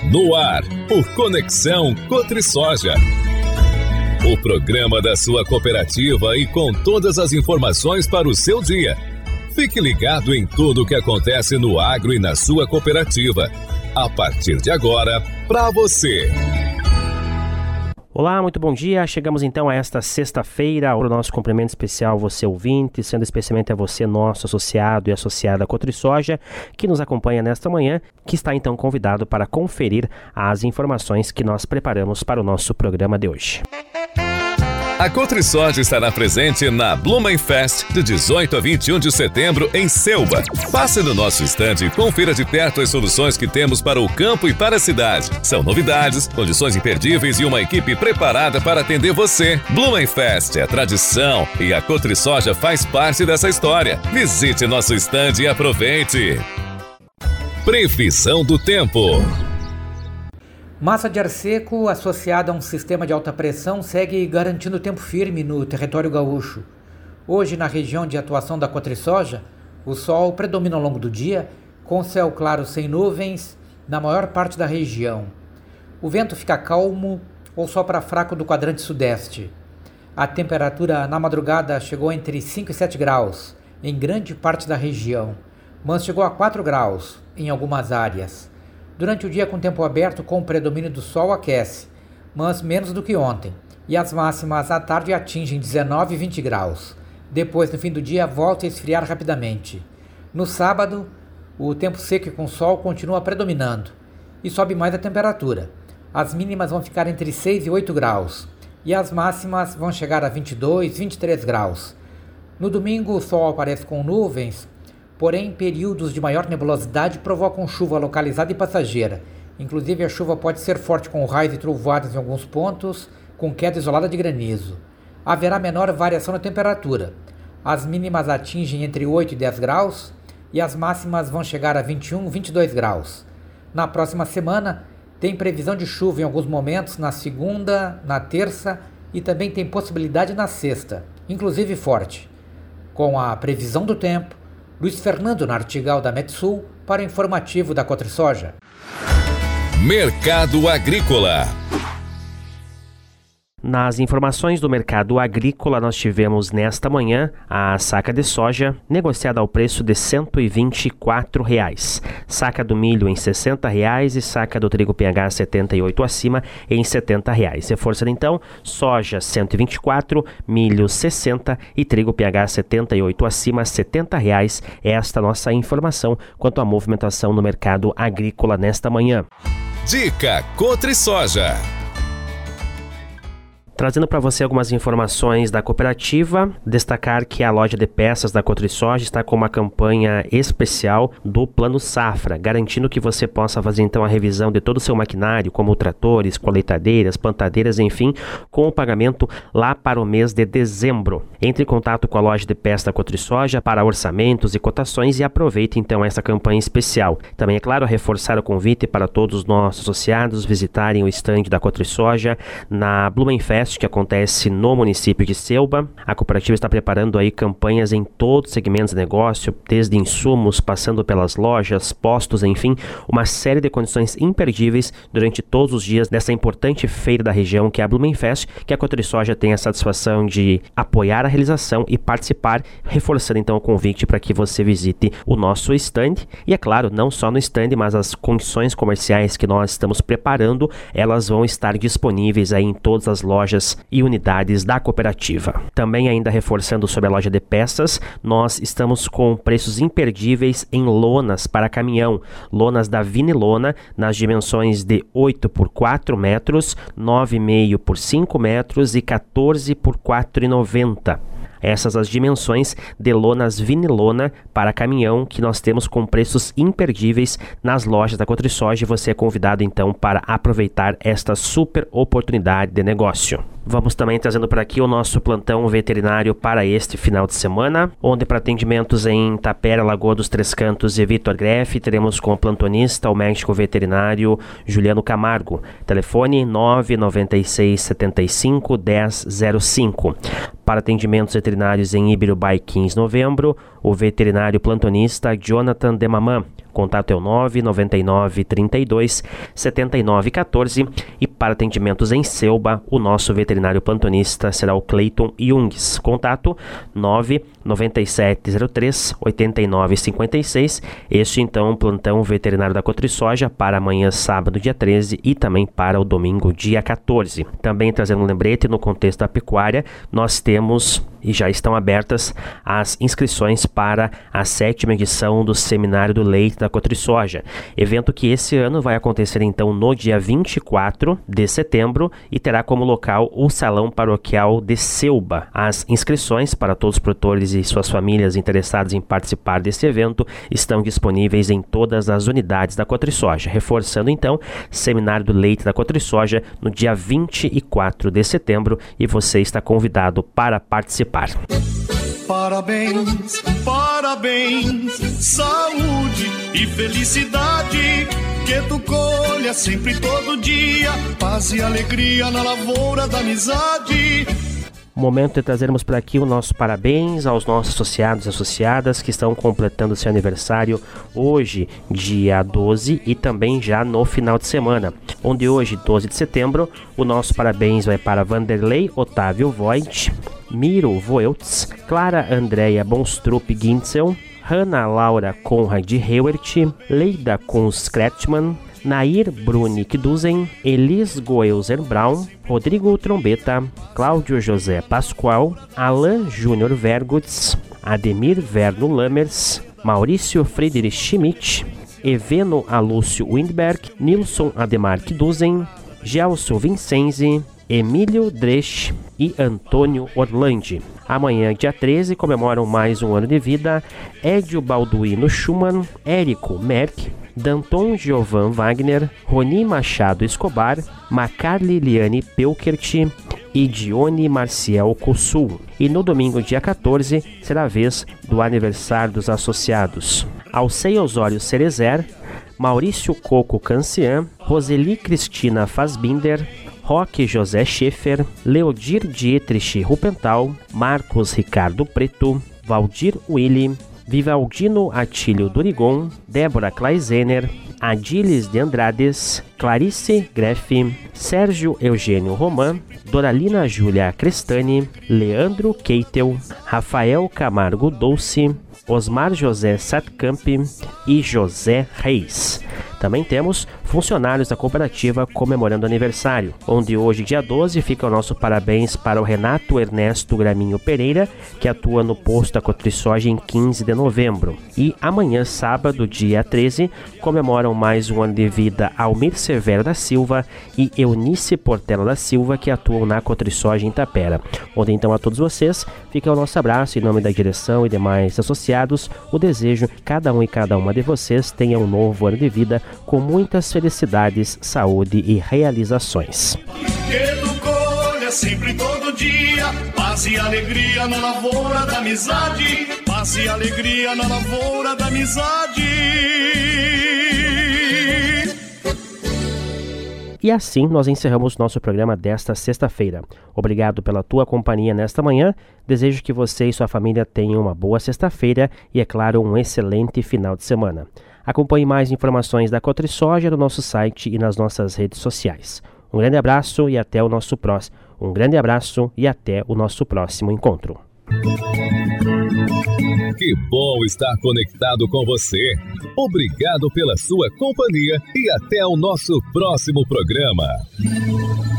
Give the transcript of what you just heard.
No ar, o Conexão Cotrisoja. O programa da sua cooperativa e com todas as informações para o seu dia. Fique ligado em tudo o que acontece no agro e na sua cooperativa. A partir de agora, para você. Olá, muito bom dia. Chegamos então a esta sexta-feira, o nosso cumprimento especial você ouvinte, sendo especialmente a você, nosso associado e associada à Cotrisoja, que nos acompanha nesta manhã, que está então convidado para conferir as informações que nós preparamos para o nosso programa de hoje. A Cotrisoja estará presente na Blumenfest de 18 a 21 de setembro em Celba. Passe no nosso estande e confira de perto as soluções que temos para o campo e para a cidade. São novidades, condições imperdíveis e uma equipe preparada para atender você. Blumenfest é tradição e a Cotrisoja faz parte dessa história. Visite nosso estande e aproveite. Previsão do tempo. Massa de ar seco associada a um sistema de alta pressão segue garantindo tempo firme no território gaúcho. Hoje, na região de atuação da Cotrisoja, o sol predomina ao longo do dia, com céu claro sem nuvens na maior parte da região. O vento fica calmo ou sopra fraco do quadrante sudeste. A temperatura na madrugada chegou entre 5 e 7 graus em grande parte da região, mas chegou a 4 graus em algumas áreas. Durante o dia com tempo aberto, com o predomínio do sol, aquece, mas menos do que ontem, e as máximas à tarde atingem 19 e 20 graus. Depois, no fim do dia, volta a esfriar rapidamente. No sábado, o tempo seco e com sol continua predominando, e sobe mais a temperatura. As mínimas vão ficar entre 6 e 8 graus, e as máximas vão chegar a 22, 23 graus. No domingo, o sol aparece com nuvens, porém, períodos de maior nebulosidade provocam chuva localizada e passageira. Inclusive, a chuva pode ser forte com raios e trovoadas em alguns pontos, com queda isolada de granizo. Haverá menor variação na temperatura. As mínimas atingem entre 8 e 10 graus e as máximas vão chegar a 21 e 22 graus. Na próxima semana, tem previsão de chuva em alguns momentos na segunda, na terça e também tem possibilidade na sexta, inclusive forte. Com a previsão do tempo, Luiz Fernando Nartigal da Metsul para o informativo da Cotrisoja. Mercado Agrícola. Nas informações do mercado agrícola, nós tivemos nesta manhã a saca de soja negociada ao preço de R$ 124. Saca do milho em R$ 60 e saca do trigo PH 78 acima em R$ 70. Reforçando então, soja 124, milho 60 e trigo PH 78 acima R$ 70. Esta nossa informação quanto à movimentação no mercado agrícola nesta manhã. Dica Cotrisoja. Trazendo para você algumas informações da cooperativa, destacar que a loja de peças da Cotrisoja está com uma campanha especial do Plano Safra, garantindo que você possa fazer então a revisão de todo o seu maquinário, como tratores, colheitadeiras, plantadeiras, enfim, com o pagamento lá para o mês de dezembro. Entre em contato com a loja de peças da Cotrisoja para orçamentos e cotações e aproveite então essa campanha especial. Também, é claro, reforçar o convite para todos os nossos associados visitarem o estande da Cotrisoja na Blumenfest, que acontece no município de Celba. A cooperativa está preparando aí campanhas em todos os segmentos de negócio, desde insumos, passando pelas lojas, postos, enfim, uma série de condições imperdíveis durante todos os dias dessa importante feira da região que é a Blumenfest, que a Cotrisoja tem a satisfação de apoiar a realização e participar, reforçando então o convite para que você visite o nosso estande. E é claro, não só no estande, mas as condições comerciais que nós estamos preparando, elas vão estar disponíveis aí em todas as lojas e unidades da cooperativa. Também ainda reforçando sobre a loja de peças, nós estamos com preços imperdíveis em lonas para caminhão. Lonas da Vinilona nas dimensões de 8 por 4 metros, 9,5 por 5 metros e 14 por 4,90. Essas as dimensões de lonas Vinilona para caminhão que nós temos com preços imperdíveis nas lojas da Cotrisoja e você é convidado então para aproveitar esta super oportunidade de negócio. Vamos também trazendo para aqui o nosso plantão veterinário para este final de semana, onde para atendimentos em Tapera, Lagoa dos Três Cantos e Vitor Greff, teremos com o plantonista o médico veterinário Juliano Camargo. Telefone 996 75 1005. Para atendimentos veterinários em Ibirubai 15 de novembro, o veterinário plantonista Jonathan Demaman, contato é o 999 32 79 14 e para atendimentos em Selba, o nosso veterinário plantonista será o Cleiton Jungs. Contato 99703 89 56. Este então plantão veterinário da Cotrisoja para amanhã sábado dia 13 e também para o domingo dia 14. Também trazendo um lembrete no contexto da pecuária, nós temos e já estão abertas as inscrições para a 7ª edição do Seminário do Leite da Cotrisoja, evento que esse ano vai acontecer então no dia 24 de setembro e terá como local o Salão Paroquial de Selba. As inscrições para todos os produtores e suas famílias interessados em participar desse evento estão disponíveis em todas as unidades da Cotrisoja. Reforçando então, Seminário do Leite da Cotrisoja no dia 24 de setembro e você está convidado para participar. Parabéns, parabéns, saúde e felicidade, que tu colha sempre todo dia, paz e alegria na lavoura da amizade. Momento de trazermos por aqui o nosso parabéns aos nossos associados e associadas que estão completando seu aniversário hoje, dia 12, e também já no final de semana, onde hoje, 12 de setembro, o nosso parabéns vai para Vanderlei Otávio Voigt, Miro Voeltz, Clara Andréia Bonstrup Gintzel, Hanna Laura Conrad Heuert, Leida Kunz Kretschmann, Nair Brunik Duzen, Elis Goelzer Brown, Rodrigo Trombeta, Cláudio José Pascoal, Alan Júnior Vergutz, Ademir Verno Lammers, Maurício Friedrich Schmidt, Eveno Alúcio Windberg, Nilson Ademark Duzen, Gelson Vincenzi, Emílio Dresch e Antônio Orlandi. Amanhã, dia 13, comemoram mais um ano de vida Edio Balduino Schumann, Érico Merck, Danton Giovan Wagner, Roni Machado Escobar, Macar Liliane Peukert e Dione Marcial Cossul. E no domingo, dia 14, será a vez do aniversário dos associados Alcei Osório Cerezer, Maurício Coco Cancian, Roseli Cristina Fassbinder, Roque José Schaefer, Leodir Dietrich Ruppental, Marcos Ricardo Preto, Valdir Willi, Vivaldino Atílio Dorigon, Débora Kleisener, Adilis de Andrades, Clarice Greff, Sérgio Eugênio Roman, Doralina Júlia Crestani, Leandro Keitel, Rafael Camargo Dolce, Osmar José Satkamp e José Reis. Também temos funcionários da cooperativa comemorando aniversário, onde hoje, dia 12, fica o nosso parabéns para o Renato Ernesto Graminho Pereira, que atua no posto da Cotrisoja em 15 de novembro. E amanhã, sábado, dia 13, comemoram mais um ano de vida Almir Severo da Silva e Eunice Portela da Silva, que atuam na Cotrisoja em Tapera. Onde então a todos vocês fica o nosso abraço em nome da direção e demais associados, o desejo que cada um e cada uma de vocês tenha um novo ano de vida com muitas felicidades, saúde e realizações. Que tu colha sempre todo dia, paz e alegria na lavoura da amizade, paz e alegria na lavoura da amizade. E assim nós encerramos nosso programa desta sexta-feira. Obrigado pela tua companhia nesta manhã. Desejo que você e sua família tenham uma boa sexta-feira e, é claro, um excelente final de semana. Acompanhe mais informações da Cotrisoja no nosso site e nas nossas redes sociais. Um grande abraço e até o nosso próximo. Encontro. Que bom estar conectado com você. Obrigado pela sua companhia e até o nosso próximo programa.